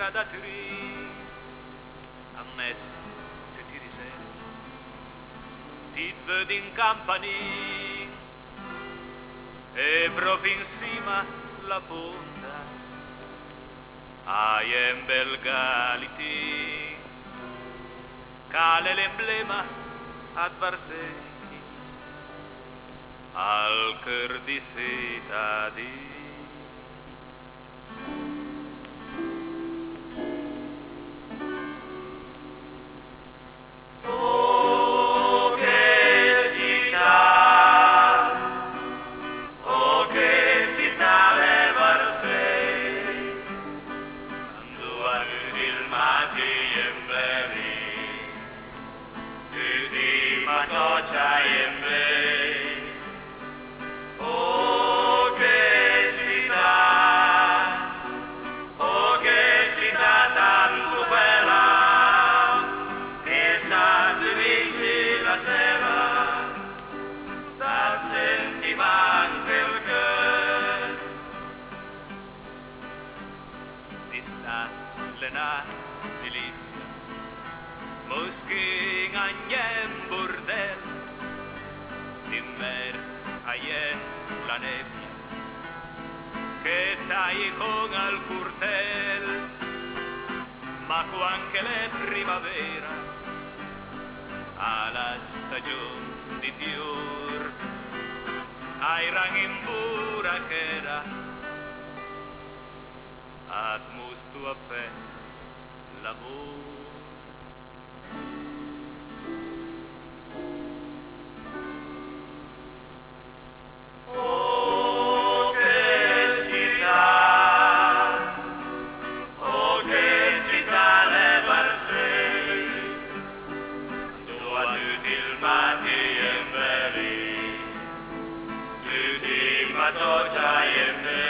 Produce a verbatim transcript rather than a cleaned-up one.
cadaterie, a messe se ti risenti, ti vedi in campanile e proprio in cima la punta hai un bel galiti, cale l'emblema ad Varsegni, al cœur di cittadini. Oh che città, oh che città tanto bella, che sa se vinci la sera, sa senti anche il cuore. Di sta lena delizia, mosche in bordel, d'inverno aie la nebbia che tagli con al curtel, ma anche le primavera alla stagione di fior, ai ranghi in pura che era ad mustu a fe l'amor. Georgia,